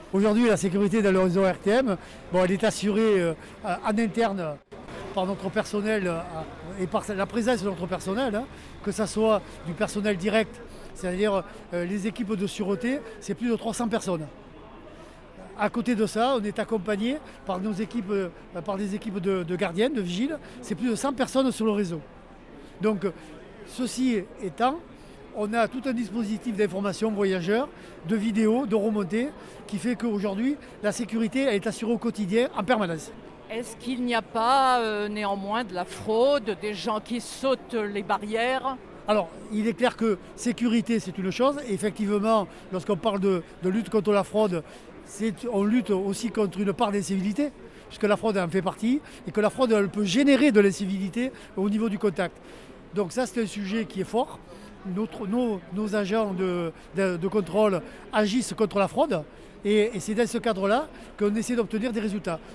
Aujourd'hui, la sécurité dans le réseau RTM, elle est assurée en interne par notre personnel et par la présence de notre personnel, que ce soit du personnel direct, c'est-à-dire les équipes de sûreté, c'est plus de 300 personnes. À côté de ça, on est accompagné par des équipes de gardiens, de vigiles, c'est plus de 100 personnes sur le réseau. Donc, ceci étant, on a tout un dispositif d'information voyageurs, de vidéos, de remontées, qui fait qu'aujourd'hui, la sécurité elle est assurée au quotidien, en permanence. Est-ce qu'il n'y a pas néanmoins de la fraude, des gens qui sautent les barrières ? Alors, il est clair que sécurité, c'est une chose. Et effectivement, lorsqu'on parle de lutte contre la fraude, on lutte aussi contre une part d'incivilité, puisque la fraude en fait partie, et que la fraude elle peut générer de l'incivilité au niveau du contact. Donc ça, c'est un sujet qui est fort. Nos agents de contrôle agissent contre la fraude, et c'est dans ce cadre-là qu'on essaie d'obtenir des résultats.